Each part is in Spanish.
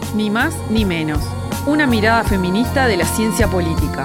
Ni más ni menos. Una mirada feminista de la ciencia política.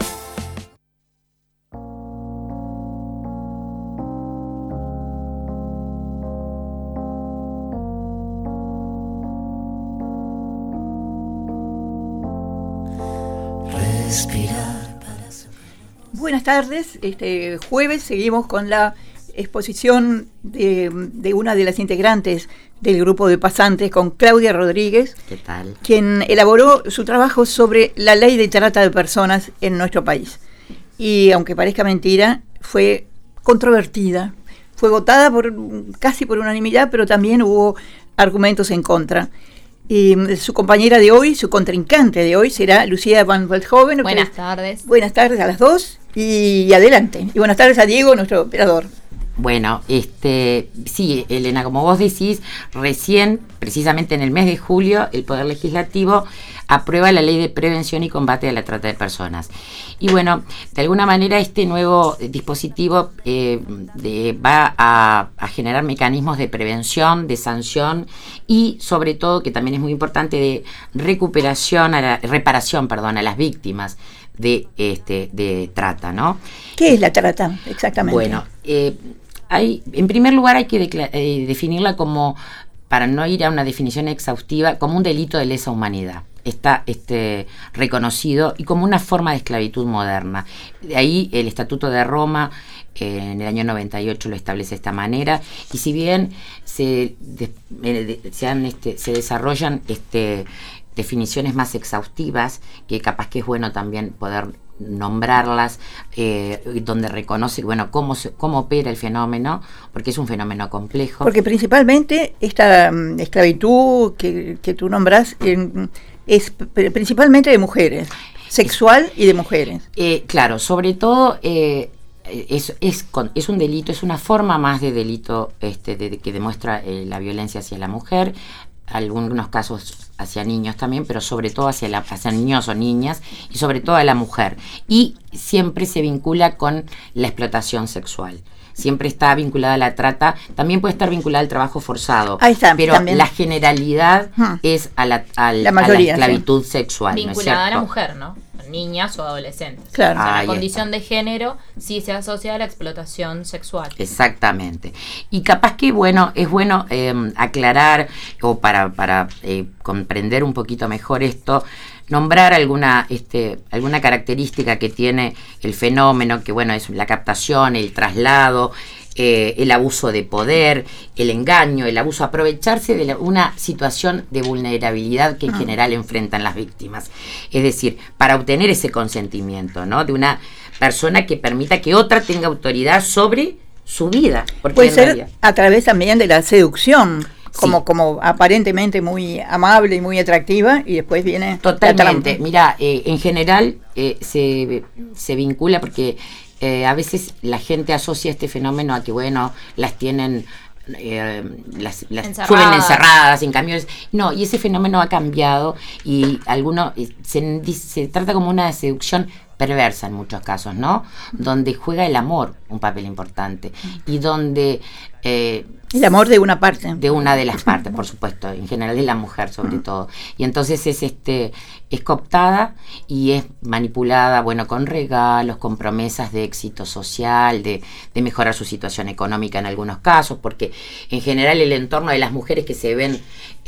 Buenas tardes. Este jueves seguimos con la exposición de una de las integrantes del grupo de pasantes, con Claudia Rodríguez. ¿Qué tal? Quien elaboró su trabajo sobre la ley de trata de personas en nuestro país. Y aunque parezca mentira, fue controvertida. Fue votada casi por unanimidad, pero también hubo argumentos en contra. Y su compañera de hoy, su contrincante de hoy, será Lucía Van Veldhoven. Buenas tardes. Buenas tardes a las dos y adelante. Y buenas tardes a Diego, nuestro operador. Bueno, sí, Elena, como vos decís, recién, precisamente en el mes de julio, el Poder Legislativo aprueba la Ley de Prevención y Combate a la Trata de Personas. Y bueno, de alguna manera este nuevo dispositivo va a generar mecanismos de prevención, de sanción y sobre todo, que también es muy importante, de reparación a las víctimas de trata, ¿no? ¿Qué es la trata exactamente? Bueno, en primer lugar hay que definirla como, para no ir a una definición exhaustiva, como un delito de lesa humanidad. Está reconocido y como una forma de esclavitud moderna. De ahí el Estatuto de Roma en el año 98 lo establece de esta manera, y si bien se desarrollan definiciones más exhaustivas, que capaz que es bueno también poder nombrarlas, donde reconoce cómo opera el fenómeno, porque es un fenómeno complejo. Porque principalmente esta esclavitud que tú nombras es principalmente de mujeres, sexual y de mujeres. Claro, sobre todo es un delito, es una forma más de delito que demuestra la violencia hacia la mujer, algunos casos hacia niños también, pero sobre todo hacia niños o niñas, y sobre todo a la mujer. Y siempre se vincula con la explotación sexual. Siempre está vinculada a la trata, también puede estar vinculada al trabajo forzado. Ahí está, pero también. La generalidad es a la esclavitud sexual. Vinculada ¿no es a la mujer, ¿no? Niñas o adolescentes. Claro. O sea, la condición de género sí se asocia a la explotación sexual. Exactamente. Y capaz que es bueno aclarar, o para comprender un poquito mejor esto, nombrar alguna característica que tiene el fenómeno, que es la captación, el traslado, el abuso de poder, el engaño, el abuso, aprovecharse de una situación de vulnerabilidad que en general enfrentan las víctimas. Es decir, para obtener ese consentimiento, ¿no?, de una persona que permita que otra tenga autoridad sobre su vida. Puede ser a través también de la seducción. Como aparentemente muy amable y muy atractiva, y después viene totalmente. Mira, en general se vincula porque a veces la gente asocia este fenómeno a que las tienen las suben encerradas en camiones. No, y ese fenómeno ha cambiado, y se trata como una seducción perversa en muchos casos, ¿no? Donde juega el amor un papel importante, y donde el amor de una parte. De una de las partes, por supuesto, en general de la mujer sobre todo. Y entonces es cooptada y es manipulada, con regalos, con promesas de éxito social, de mejorar su situación económica en algunos casos, porque en general el entorno de las mujeres que se ven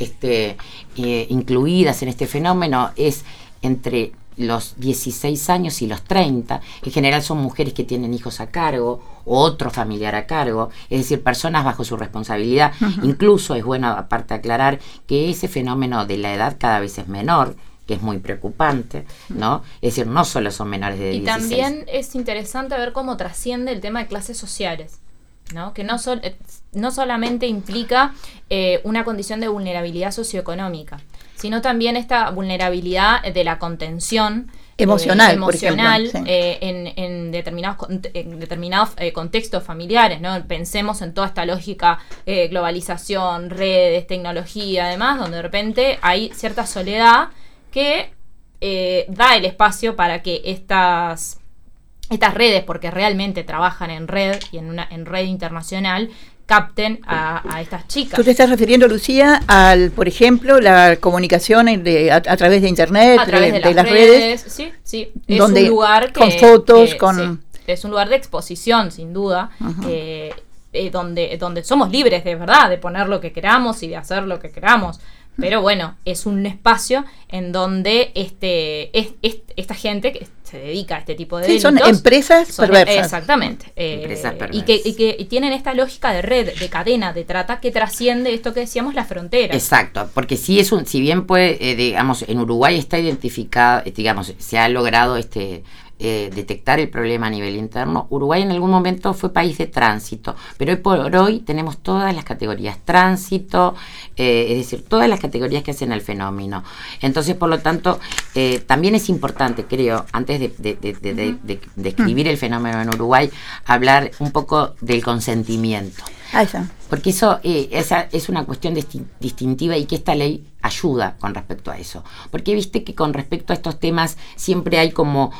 incluidas en este fenómeno es entre los 16 años y los 30, en general son mujeres que tienen hijos a cargo o otro familiar a cargo, es decir, personas bajo su responsabilidad. Uh-huh. Incluso es bueno, aparte, aclarar que ese fenómeno de la edad cada vez es menor, que es muy preocupante, ¿no? Es decir, no solo son menores de 16. Y también es interesante ver cómo trasciende el tema de clases sociales, ¿no? Que no solamente implica una condición de vulnerabilidad socioeconómica, sino también esta vulnerabilidad de la contención emocional, por ejemplo, sí. en determinados contextos familiares, ¿no? Pensemos en toda esta lógica globalización, redes, tecnología, además, donde de repente hay cierta soledad que da el espacio para que estas redes, porque realmente trabajan en red y en red internacional, capten a estas chicas. Tú te estás refiriendo, Lucía, por ejemplo, la comunicación a través de internet, a través de las redes. Sí. Es donde, un lugar con fotos, sí, es un lugar de exposición, sin duda. Donde somos libres de verdad de poner lo que queramos y de hacer lo que queramos, pero bueno, es un espacio en donde esta gente que se dedica a este tipo de delitos, son empresas perversas. Exactamente. Empresas perversas. Y que tienen esta lógica de red, de cadena, de trata que trasciende esto que decíamos, las fronteras. Exacto, porque si bien puede, digamos, en Uruguay está identificado, digamos, se ha logrado detectar el problema a nivel interno. Uruguay en algún momento fue país de tránsito, pero hoy por hoy tenemos todas las categorías tránsito, es decir, todas las categorías que hacen al fenómeno. Entonces, por lo tanto, también es importante, creo, antes de describir el fenómeno en Uruguay, hablar un poco del consentimiento. Porque esa es una cuestión distintiva y que esta ley ayuda con respecto a eso. Porque viste que con respecto a estos temas siempre hay como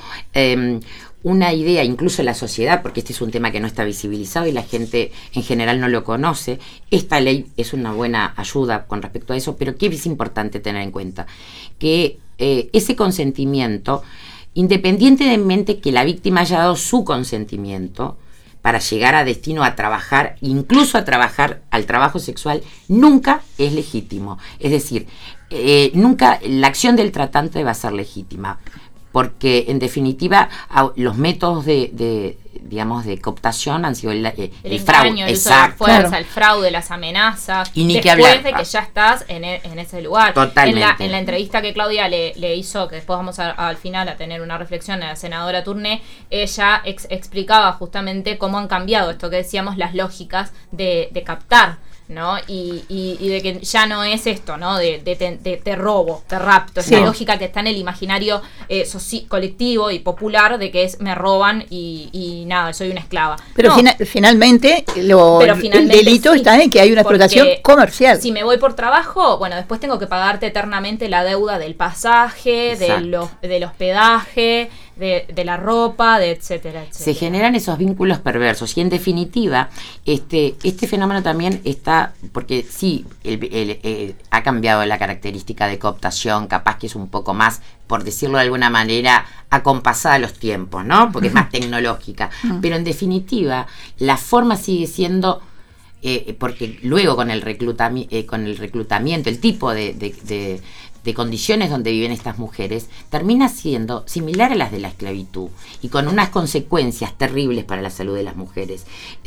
una idea, incluso en la sociedad, porque este es un tema que no está visibilizado y la gente en general no lo conoce. Esta ley es una buena ayuda con respecto a eso, pero ¿qué es importante tener en cuenta? Que ese consentimiento, independientemente que la víctima haya dado su consentimiento para llegar a destino a trabajar, incluso a trabajar al trabajo sexual, nunca es legítimo. Es decir, nunca la acción del tratante va a ser legítima, porque en definitiva los métodos de cooptación han sido el engaño, el uso de la fuerza, el fraude, las amenazas, y ni después que hablar de que ya estás en ese lugar. Totalmente. En la entrevista que Claudia le hizo, que después vamos al final a tener una reflexión a la senadora Tourné, ella explicaba justamente cómo han cambiado esto que decíamos, las lógicas de captar, ¿no? Y de que ya no es esto, ¿no? De robo, de rapto. Es la lógica que está en el imaginario colectivo y popular de que es me roban y nada, soy una esclava. Pero no. Finalmente el delito está en que hay una explotación comercial. Si me voy por trabajo, bueno, después tengo que pagarte eternamente la deuda del pasaje, del hospedaje, de la ropa, etcétera, etcétera. Se generan esos vínculos perversos y en definitiva este fenómeno también está, porque sí, ha cambiado la característica de cooptación, capaz que es un poco más, por decirlo de alguna manera, acompasada a los tiempos, ¿no? Porque es más tecnológica, pero en definitiva la forma sigue siendo, porque luego con el reclutamiento, el tipo de condiciones donde viven estas mujeres, termina siendo similar a las de la esclavitud y con unas consecuencias terribles para la salud de las mujeres.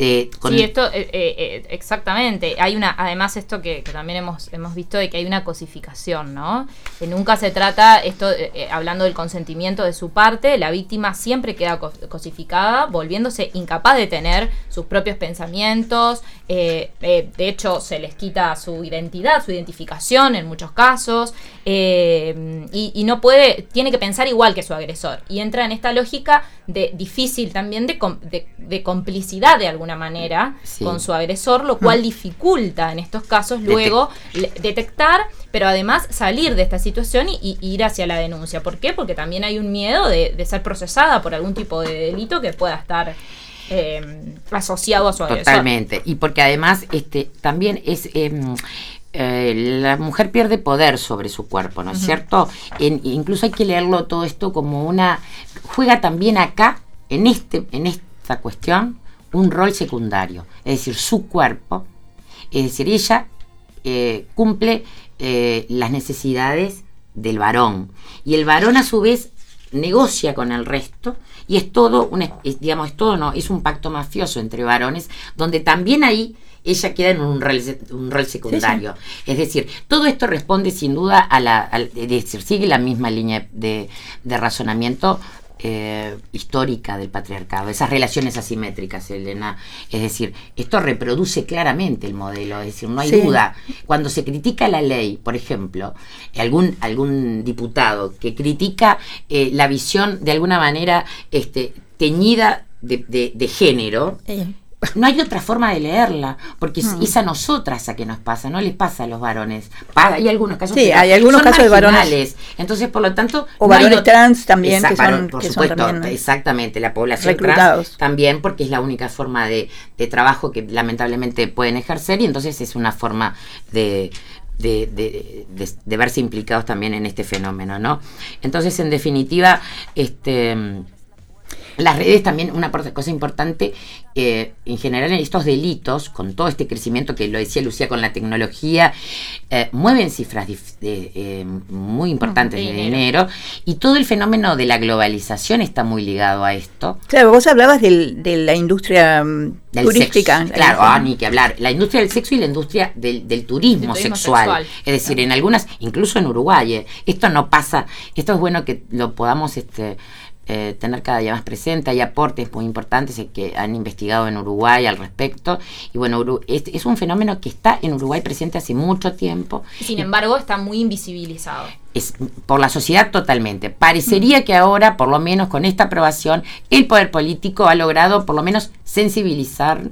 Exactamente. Hay además esto que también hemos visto de que hay una cosificación, ¿no? Que nunca se trata esto, hablando del consentimiento de su parte, la víctima siempre queda cosificada, volviéndose incapaz de tener sus propios pensamientos. De hecho, se les quita su identidad, su identificación en muchos casos. Y no tiene que pensar igual que su agresor y entra en esta lógica difícil también de complicidad de alguna manera con su agresor, lo cual dificulta en estos casos luego detectar, pero además salir de esta situación y ir hacia la denuncia. ¿Por qué? Porque también hay un miedo de ser procesada por algún tipo de delito que pueda estar asociado a su agresor. Totalmente, y porque además también es la mujer pierde poder sobre su cuerpo, ¿no es cierto? Incluso hay que leerlo todo esto como juega también acá, en esta cuestión, un rol secundario, es decir, su cuerpo, es decir, ella cumple las necesidades del varón, y el varón a su vez negocia con el resto, y es un pacto mafioso entre varones, donde también ahí ella queda en un rol secundario. Sí. Es decir, todo esto responde sin duda es decir, sigue la misma línea de razonamiento histórica del patriarcado, esas relaciones asimétricas, Elena. Es decir, esto reproduce claramente el modelo, es decir, no hay duda. Cuando se critica la ley, por ejemplo, algún diputado que critica la visión de alguna manera teñida de género, no hay otra forma de leerla, porque es a nosotras a que nos pasa, no les pasa a los varones. Hay algunos casos, sí, hay algunos casos de varones. Entonces, por lo tanto, o no varones trans también, que son, por que supuesto, son también, exactamente, la población trans también, porque es la única forma de trabajo que lamentablemente pueden ejercer, y entonces es una forma de verse implicados también en este fenómeno, ¿no? Entonces, en definitiva, las redes también, una cosa importante, en general en estos delitos, con todo este crecimiento que lo decía Lucía con la tecnología, mueven cifras muy importantes de dinero, y todo el fenómeno de la globalización está muy ligado a esto. Claro, vos hablabas de la industria turística. Sexo, claro, ni que hablar. La industria del sexo y la industria del turismo sexual. Es decir, en algunas, incluso en Uruguay, esto no pasa, esto es bueno que lo podamos tener cada día más presente. Hay aportes muy importantes que han investigado en Uruguay al respecto, y bueno, es un fenómeno que está en Uruguay presente hace mucho tiempo. Sin embargo, está muy invisibilizado. Es por la sociedad totalmente. Parecería que ahora, por lo menos con esta aprobación, el poder político ha logrado por lo menos sensibilizarse.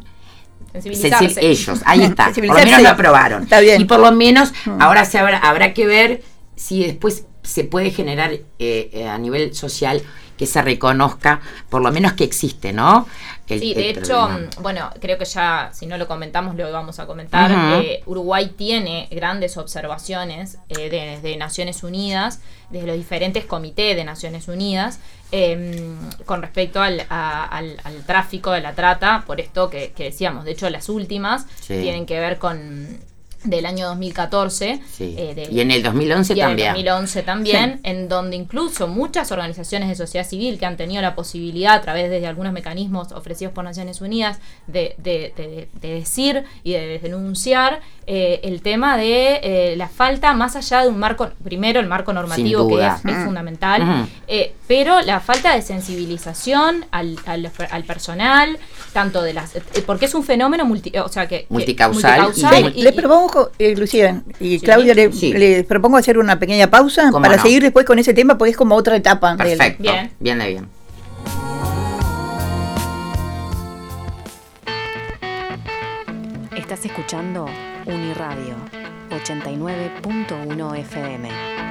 Ellos, ahí está, por lo menos lo aprobaron. Está bien. Y por lo menos ahora habrá que ver si después se puede generar a nivel social que se reconozca, por lo menos que existe, ¿no? Sí, de hecho, bueno, creo que ya, si no lo comentamos, lo vamos a comentar. Uruguay tiene grandes observaciones de Naciones Unidas, desde los diferentes comités de Naciones Unidas, con respecto al tráfico, de la trata, por esto que decíamos. De hecho, las últimas tienen que ver con del año 2014. Sí. Y en el 2011 también. En el 2011 también, en donde incluso muchas organizaciones de sociedad civil que han tenido la posibilidad, a través de algunos mecanismos ofrecidos por Naciones Unidas, de decir y de denunciar el tema de la falta, más allá de un marco, primero el marco normativo, que es fundamental, pero la falta de sensibilización al personal, tanto de las, porque es un fenómeno multicausal. Le propongo, Lucía y Claudia, le propongo hacer una pequeña pausa para seguir después con ese tema, porque es como otra etapa. Perfecto, bien. Estás escuchando Uniradio 89.1 FM.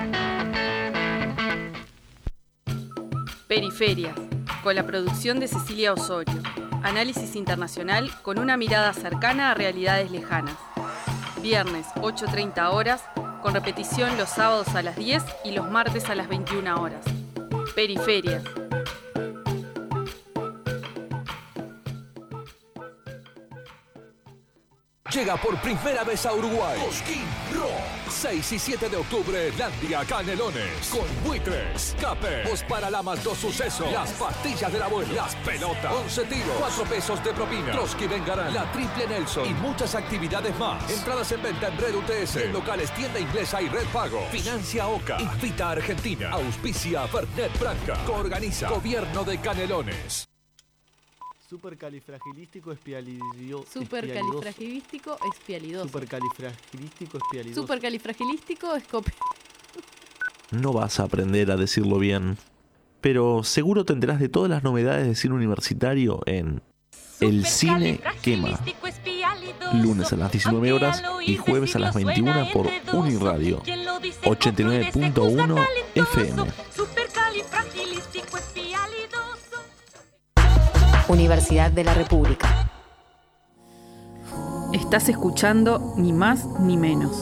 Periferia, con la producción de Cecilia Osorio. Análisis internacional con una mirada cercana a realidades lejanas. Viernes 8:30 horas, con repetición los sábados a las 10 y los martes a las 21 horas. Periferia. Llega por primera vez a Uruguay Cosquín Rock. 6 y 7 de octubre, Landia Canelones. Con Buitres, Cape, Os Paralamas 2 Sucesos, Las Pastillas de la Abuela, Las Pelotas, 11 tiros, 4 pesos de propina, Trotsky Vengarán, La Triple Nelson y muchas actividades más. Entradas en venta en Red UTS, en locales Tienda Inglesa y Red Pago. Financia Oca, invita a Argentina, auspicia Fernet Branca, coorganiza Gobierno de Canelones. Supercalifragilístico espialidoso. Supercalifragilístico espialidoso. Supercalifragilístico espialidoso. Supercalifragilístico No vas a aprender a decirlo bien, pero seguro te enterás de todas las novedades de cine universitario en El Cine Quema. Lunes a las 19 horas y jueves a las 21 por Uniradio 89.1 FM. Universidad de la República. Estás escuchando Ni Más Ni Menos.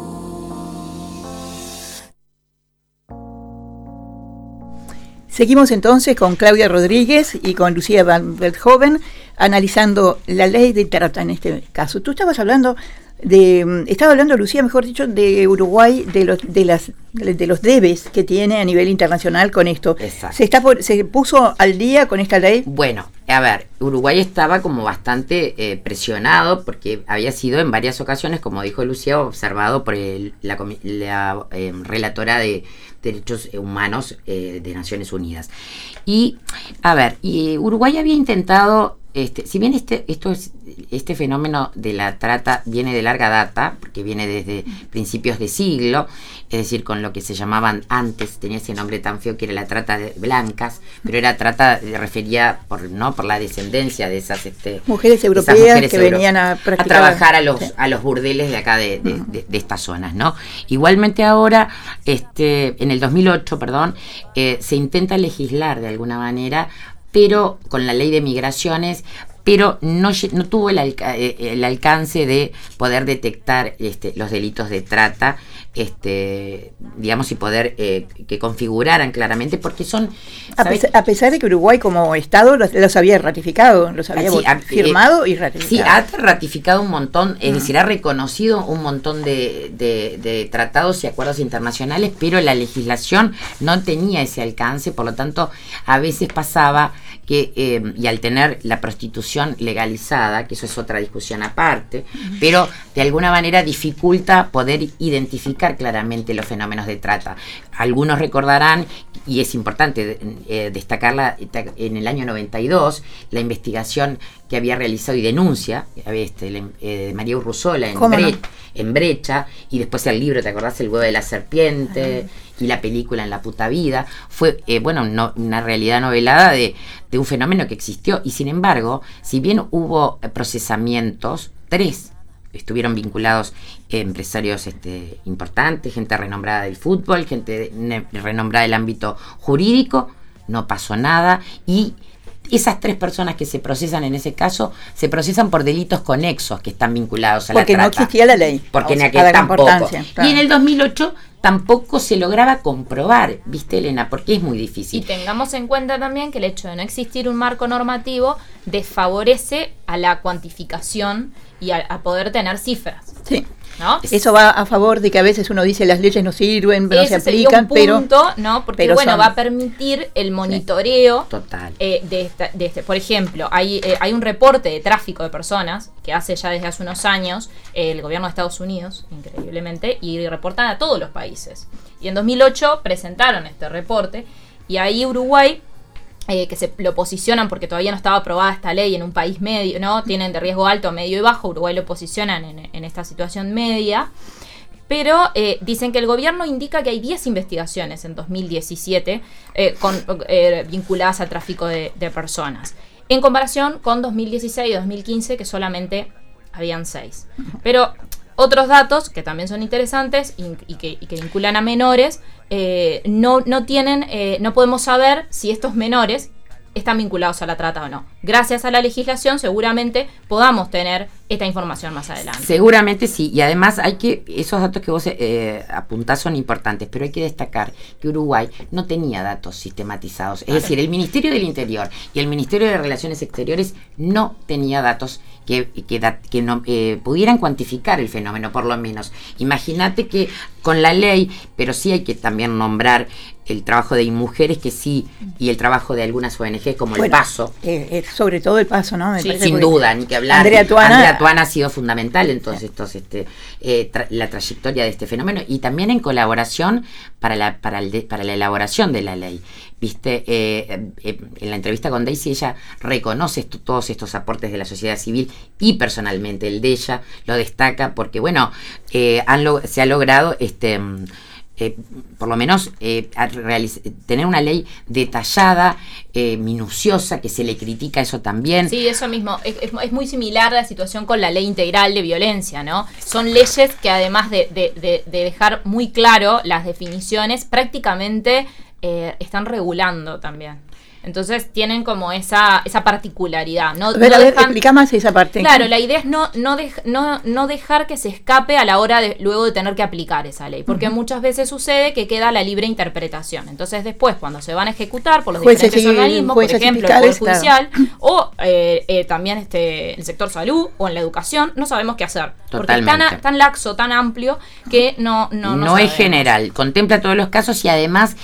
Seguimos entonces con Claudia Rodríguez y con Lucía Van Veldhoven analizando la ley de trata en este caso. Tú estabas hablando Lucía, mejor dicho, de Uruguay, de los debes que tiene a nivel internacional con esto. Exacto. ¿Se puso al día con esta ley? Bueno, a ver, Uruguay estaba como bastante presionado porque había sido en varias ocasiones, como dijo Lucía, observado por la relatora de Derechos Humanos de Naciones Unidas. Y, a ver, Uruguay había intentado si bien este fenómeno de la trata viene de larga data, porque viene desde principios de siglo, es decir, con lo que se llamaban antes, tenía ese nombre tan feo que era la trata de blancas, pero era trata, refería por la descendencia de esas mujeres europeas que venían a trabajar a los burdeles de acá de estas zonas, ¿no? Igualmente ahora, en el 2008, se intenta legislar de alguna manera, pero con la ley de migraciones, pero no tuvo el alcance de poder detectar los delitos de trata, digamos, y poder que configuraran claramente, porque son... A pesar de que Uruguay como Estado los había ratificado, los había firmado y ratificado. Sí, ha ratificado un montón, es decir, ha reconocido un montón de tratados y acuerdos internacionales, pero la legislación no tenía ese alcance, por lo tanto, a veces pasaba que, y al tener la prostitución legalizada, que eso es otra discusión aparte, pero de alguna manera dificulta poder identificar claramente los fenómenos de trata. Algunos recordarán, y es importante destacarla, en el año 92, la investigación que había realizado y denuncia María Urruzola en Brecha, y después el libro, ¿te acordás? El huevo de la serpiente, y la película En la puta vida, fue una realidad novelada de un fenómeno que existió, y sin embargo, si bien hubo procesamientos, 3 estuvieron vinculados empresarios importantes, gente renombrada del fútbol, gente renombrada del ámbito jurídico, no pasó nada, y esas 3 personas que se procesan en ese caso se procesan por delitos conexos que están vinculados a la trata. Porque no existía la ley. Porque en aquel tampoco. Claro. Y en el 2008 tampoco se lograba comprobar, ¿viste, Elena? Porque es muy difícil. Y tengamos en cuenta también que el hecho de no existir un marco normativo desfavorece a la cuantificación y a poder tener cifras. Sí. ¿No? Eso va a favor de que a veces uno dice las leyes no sirven, no se aplican, ¿no? Porque va a permitir el monitoreo total por ejemplo, hay un reporte de tráfico de personas que hace ya desde hace unos años el gobierno de Estados Unidos, increíblemente, y reportan a todos los países. Y en 2008 presentaron este reporte, y ahí Uruguay, que se lo posicionan porque todavía no estaba aprobada esta ley en un país medio, ¿no? Tienen de riesgo alto, medio y bajo. Uruguay lo posicionan en esta situación media, pero dicen que el gobierno indica que hay 10 investigaciones en 2017 vinculadas al tráfico de personas, en comparación con 2016 y 2015, que solamente habían 6. Pero otros datos que también son interesantes y que vinculan a menores, no podemos saber si estos menores están vinculados a la trata o no. Gracias a la legislación seguramente podamos tener esta información más adelante. Seguramente sí, y además esos datos que vos apuntás son importantes, pero hay que destacar que Uruguay no tenía datos sistematizados. Es decir, el Ministerio del Interior y el Ministerio de Relaciones Exteriores no tenía datos que no pudieran cuantificar el fenómeno, por lo menos. Imagínate que con la ley, pero sí hay que también nombrar el trabajo de mujeres que sí, y el trabajo de algunas ONG como el PASO. Sobre todo el PASO, ¿no? Sin duda, ni que hablar. Andrea Tuana ha sido fundamental en todos estos la trayectoria de este fenómeno, y también en colaboración para la elaboración de la ley. Viste, en la entrevista con Daisy, ella reconoce todos estos aportes de la sociedad civil, y personalmente el de ella lo destaca porque, se ha logrado por lo menos tener una ley detallada, minuciosa, que se le critica eso también. Sí, eso mismo. Es muy similar a la situación con la ley integral de violencia, ¿no? Son leyes que, además de dejar muy claro las definiciones, prácticamente están regulando también. Entonces tienen como esa particularidad. Explica más esa parte. Claro, la idea es no dejar que se escape a la hora de luego de tener que aplicar esa ley, porque muchas veces sucede que queda la libre interpretación. Entonces después, cuando se van a ejecutar por los diferentes organismos, por ejemplo el Poder Judicial, o también el sector salud o en la educación, no sabemos qué hacer. Totalmente. Porque es tan laxo, tan amplio, que no es general. Contempla todos los casos y además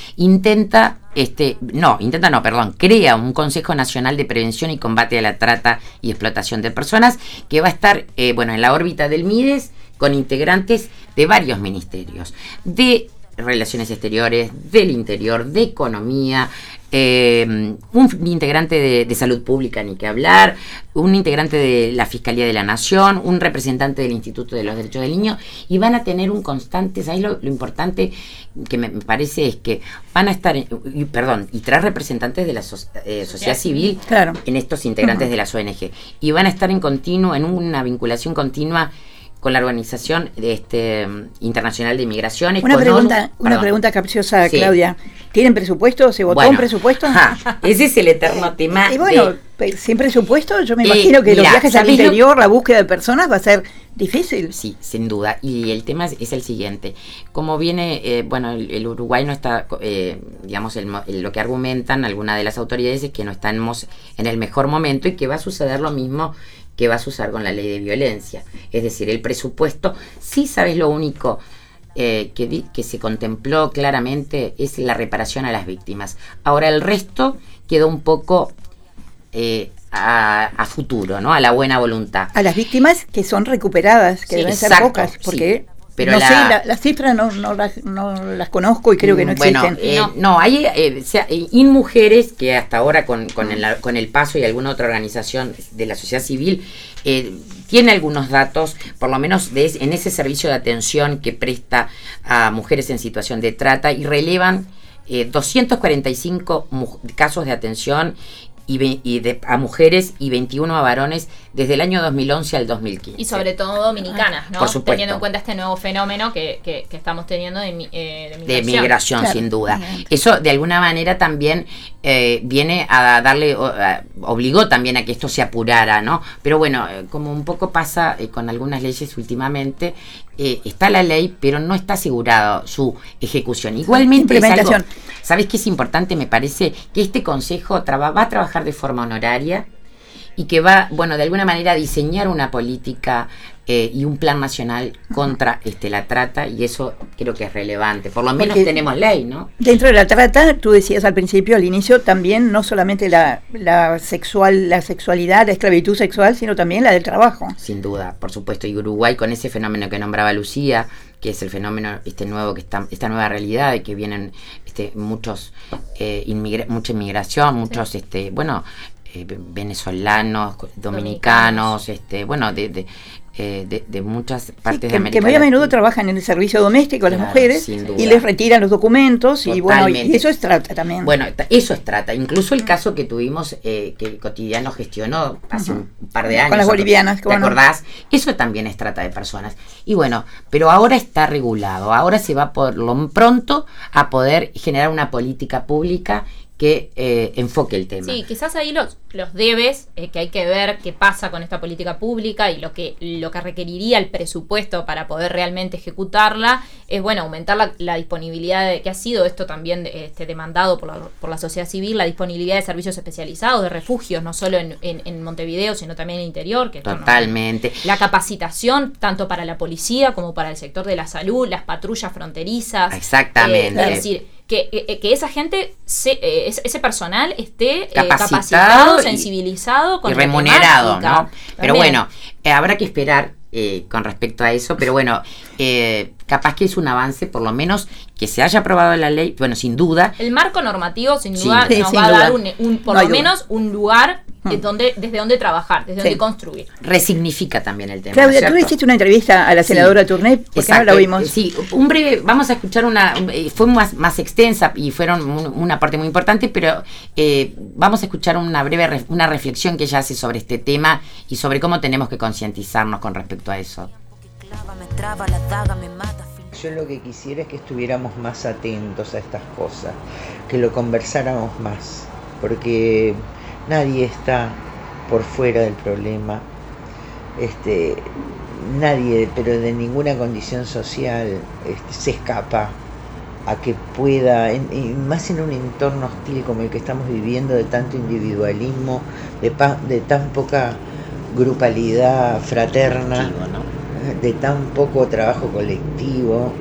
crea un Consejo Nacional de Prevención y Combate a la Trata y Explotación de Personas, que va a estar en la órbita del MIDES, con integrantes de varios ministerios, de Relaciones Exteriores, del Interior, de Economía, un integrante de salud pública, ni que hablar, un integrante de la Fiscalía de la Nación, un representante del Instituto de los Derechos del Niño, y van a tener un constante, ¿sabes lo importante que me parece? Es que van a estar, y 3 representantes de la sociedad civil, claro, en estos integrantes de las ONG, y van a estar en una vinculación continua con la Organización Internacional de Migraciones. Una pregunta capciosa, sí. Claudia. ¿Tienen presupuesto? ¿Se votó un presupuesto? Ese es el eterno tema. Y bueno, sin presupuesto, yo me imagino que los viajes al interior, la búsqueda de personas va a ser difícil. Sí, sin duda. Y el tema es el siguiente. Como viene, el Uruguay no está, digamos, lo que argumentan algunas de las autoridades es que no estamos en el mejor momento y que va a suceder lo mismo que va a suceder con la ley de violencia. Es decir, el presupuesto, sí, sabes, lo único que se contempló claramente es la reparación a las víctimas. Ahora el resto quedó un poco a futuro, ¿no? A la buena voluntad. A las víctimas que son recuperadas, que deben ser pocas, porque... Sí. Pero no sé, las cifras no las conozco y creo que no existen. Hay mujeres que hasta ahora con el Paso y alguna otra organización de la sociedad civil tiene algunos datos, por lo menos en ese servicio de atención que presta a mujeres en situación de trata, y relevan 245 casos de atención a mujeres y 21 a varones desde el año 2011 al 2015. Y sobre todo dominicanas, ¿no? Por supuesto. Teniendo en cuenta este nuevo fenómeno que estamos teniendo de migración. De migración, claro, sin duda. Eso de alguna manera también viene a darle, obligó también a que esto se apurara, ¿no? Pero bueno, como un poco pasa con algunas leyes últimamente, está la ley, pero no está asegurado su ejecución. Igualmente, implementación. ¿Sabes qué es importante? Me parece que este consejo va a trabajar de forma honoraria y que va, de alguna manera a diseñar una política y un plan nacional contra la trata, y eso creo que es relevante. Por lo menos tenemos ley, ¿no? Dentro de la trata, tú decías al principio, al inicio, también no solamente la sexualidad, la esclavitud sexual, sino también la del trabajo. Sin duda, por supuesto. Y Uruguay, con ese fenómeno que nombraba Lucía, que es el fenómeno nuevo, esta nueva realidad de que vienen mucha inmigración, muchos venezolanos, dominicanos, de muchas partes de América que muy a Latina. menudo trabajan en el servicio doméstico a las mujeres y les retiran los documentos. Totalmente. Y eso es trata también. Bueno, eso es trata. Incluso el caso que tuvimos, que el Cotidiano gestionó hace un par de años. Con las bolivianas. ¿Te acordás? Eso también es trata de personas. Y bueno, pero ahora está regulado. Ahora se va por lo pronto a poder generar una política pública que enfoque el tema. Sí, quizás ahí los debes, que hay que ver qué pasa con esta política pública y lo que requeriría el presupuesto para poder realmente ejecutarla, es aumentar la disponibilidad que ha sido esto también demandado por la sociedad civil, la disponibilidad de servicios especializados, de refugios, no solo en Montevideo, sino también en el interior. Que totalmente. La capacitación, tanto para la policía como para el sector de la salud, las patrullas fronterizas. Exactamente. Es decir, que esa gente, ese personal esté capacitado, sensibilizado con y remunerado, temática, ¿no? Pero bueno, habrá que esperar con respecto a eso, pero bueno, capaz que es un avance, por lo menos que se haya aprobado la ley, sin duda. El marco normativo, sin duda, nos va a dar por lo duda. Menos un lugar desde donde trabajar, desde donde construir. Resignifica también el tema. Claudia, tú le hiciste una entrevista a la senadora Tourné, porque no la oímos. Sí, un breve, vamos a escuchar fue más extensa y fueron una parte muy importante, pero vamos a escuchar una reflexión que ella hace sobre este tema y sobre cómo tenemos que concientizarnos con respecto a eso. Yo lo que quisiera es que estuviéramos más atentos a estas cosas, que lo conversáramos más, porque nadie está por fuera del problema, nadie, pero de ninguna condición social se escapa a que pueda, más en un entorno hostil como el que estamos viviendo, de tanto individualismo, de tan poca grupalidad fraterna, de tan poco trabajo colectivo.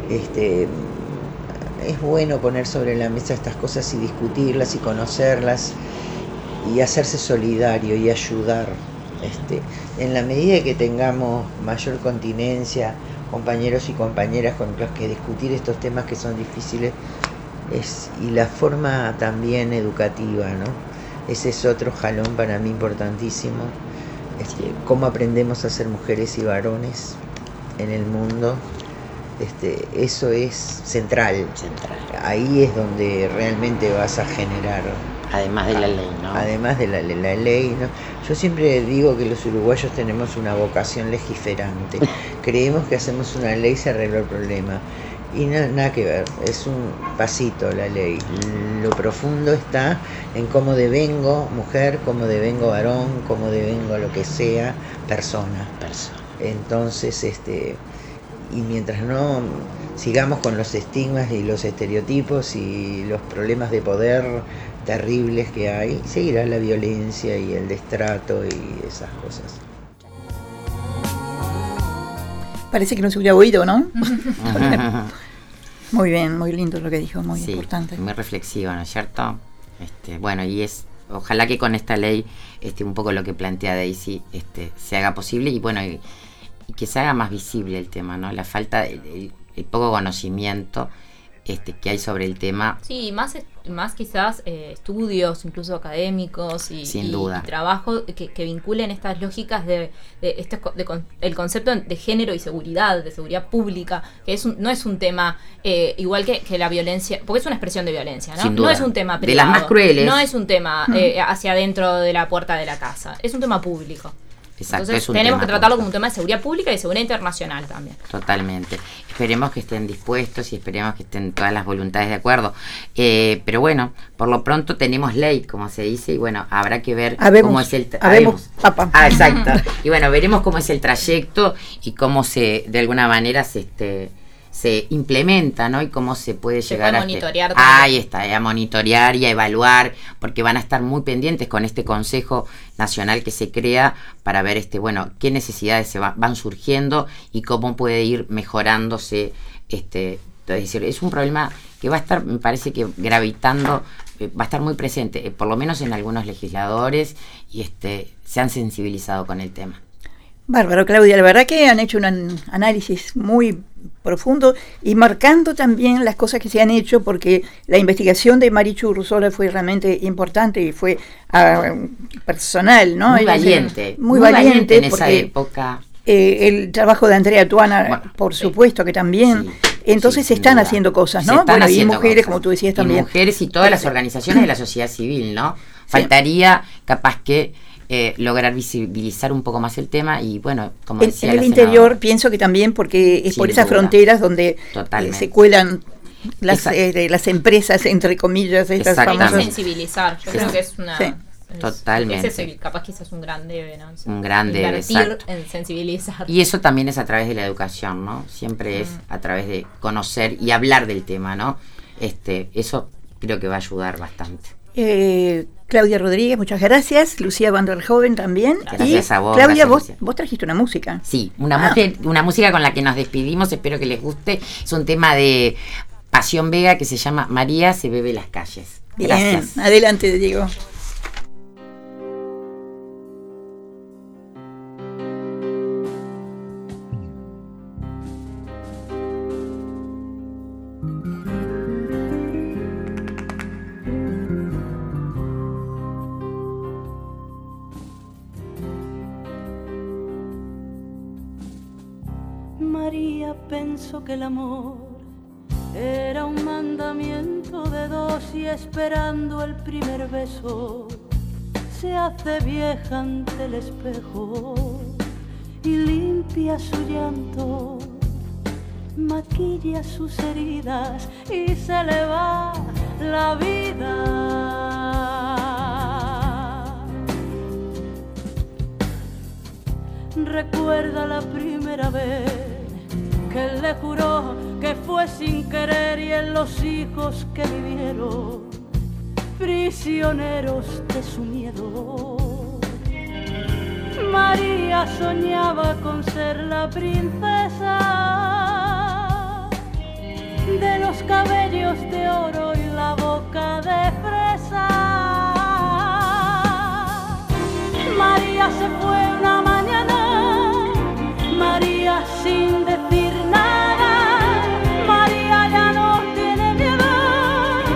Es bueno poner sobre la mesa estas cosas y discutirlas y conocerlas y hacerse solidario y ayudar. En la medida que tengamos mayor continencia, compañeros y compañeras con los que discutir estos temas que son difíciles, y la forma también educativa, ¿no? Ese es otro jalón para mí importantísimo. Cómo aprendemos a ser mujeres y varones en el mundo. Eso es central. Ahí es donde realmente vas a generar. Además de la ley, ¿no? Además de la ley, ¿no? Yo siempre digo que los uruguayos tenemos una vocación legiferante. Creemos que hacemos una ley y se arregla el problema. Y nada que ver, es un pasito la ley. Lo profundo está en cómo devengo mujer, cómo devengo varón, cómo devengo lo que sea, persona. Entonces, y mientras no sigamos con los estigmas y los estereotipos y los problemas de poder terribles que hay, seguirá la violencia y el destrato y esas cosas. Parece que no se hubiera oído, ¿no? Muy bien, muy lindo lo que dijo, muy importante. Muy reflexivo, ¿no es cierto? Bueno, y ojalá que con esta ley, un poco lo que plantea Daisy, se haga posible y bueno, y que se haga más visible el tema, ¿no? La falta, el poco conocimiento que hay sobre el tema. Sí, más quizás estudios, incluso académicos y trabajo que vinculen estas lógicas el concepto de género y seguridad, de seguridad pública, que no es un tema igual que la violencia, porque es una expresión de violencia, ¿no? No es un tema privado, de las más crueles. No es un tema hacia adentro de la puerta de la casa, es un tema público. Exacto, entonces tenemos que tratarlo como un tema de seguridad pública y de seguridad internacional también. Totalmente. Esperemos que estén dispuestos y esperemos que estén todas las voluntades de acuerdo. Pero bueno, por lo pronto tenemos ley, como se dice, y bueno, habrá que ver cómo es el exacto. Y bueno, veremos cómo es el trayecto y cómo de alguna manera se implementa, ¿no? Y cómo se puede llegar a monitorear ahí está, a monitorear y a evaluar, porque van a estar muy pendientes con este Consejo Nacional que se crea para ver qué necesidades van surgiendo y cómo puede ir mejorándose. Es decir, es un problema que va a estar, me parece que gravitando, va a estar muy presente, por lo menos en algunos legisladores, y se han sensibilizado con el tema. Bárbaro, Claudia, la verdad que han hecho un análisis muy profundo y marcando también las cosas que se han hecho, porque la investigación de Marichu Urruzola fue realmente importante y fue personal, ¿no? Muy valiente en esa época. El trabajo de Andrea Tuana, por supuesto que también. Sí, entonces se están haciendo cosas, ¿no? Bueno, y mujeres, cosas, como tú decías también. Y mujeres y todas las organizaciones de la sociedad civil, ¿no? Faltaría capaz que lograr visibilizar un poco más el tema y bueno, como decía en el interior pienso que también porque es por esas fronteras donde se cuelan las empresas, entre comillas, estas famosas. Sensibilizar, yo creo que es una... Sí. Totalmente. Ese capaz quizás un gran debe, ¿no? Un gran debe, exacto. En sensibilizar. Y eso también es a través de la educación, ¿no? Siempre es a través de conocer y hablar del tema, ¿no? Eso creo que va a ayudar bastante. Claudia Rodríguez, muchas gracias. Lucía Van der Hoven también. Gracias a vos. Claudia, vos trajiste una música. Sí, una música con la que nos despedimos, espero que les guste. Es un tema de Pasión Vega que se llama María se bebe las calles. Gracias. Bien, adelante, Diego. María pensó que el amor era un mandamiento de dos y esperando el primer beso se hace vieja ante el espejo y limpia su llanto, maquilla sus heridas y se le va la vida. Recuerda la primera vez que él le juró que fue sin querer y en los hijos que vivieron prisioneros de su miedo. María soñaba con ser la princesa de los cabellos de oro y la boca de fresa. María se fue una mañana, María sin decir nada, María ya no tiene miedo,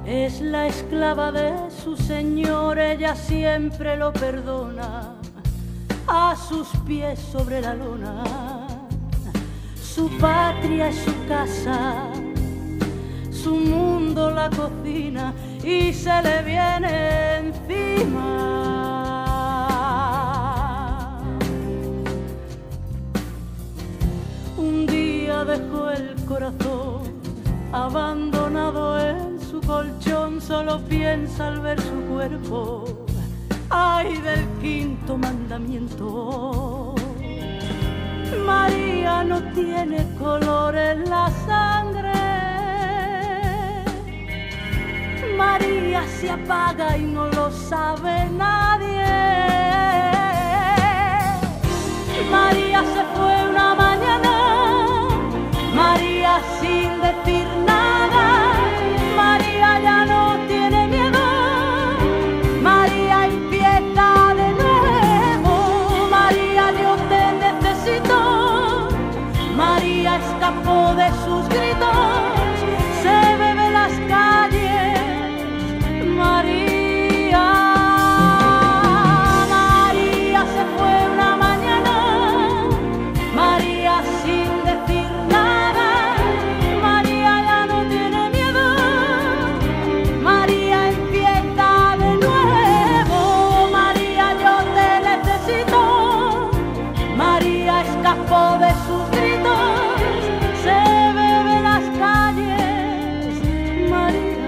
es la esclava de su señor, ella siempre lo perdona, a sus pies sobre la lona. Su patria es su casa, su mundo la cocina y se le viene encima. Un día dejó el corazón abandonado en su colchón, solo piensa al ver su cuerpo, ay del quinto mandamiento. María no tiene color en la sangre, María se apaga y no lo sabe nadie. María se fue una mañana, María sin decir nada, María ya no tiene miedo, María empieza de nuevo, María yo te necesito, María escapó de sus gritos, se bebe las calles, María, María se fue una mañana, María sin decir nada, María ya no tiene miedo, María empieza de nuevo, María yo te necesito, María escapó de sus gritos, se bebe las calles, María,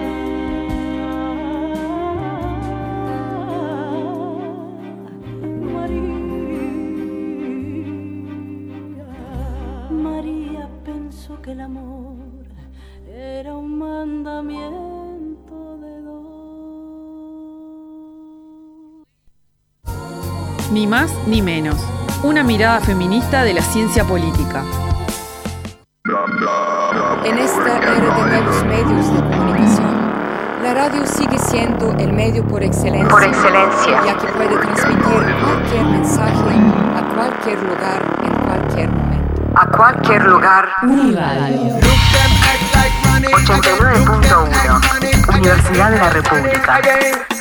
María pensó que el amor era un mandamiento de dos. Ni más ni menos. Una mirada feminista de la ciencia política. En esta era de nuevos medios de comunicación, la radio sigue siendo el medio por excelencia, ya que puede transmitir cualquier mensaje a cualquier lugar, en cualquier momento. A cualquier lugar. Uniradio 89.1 Universidad de la República.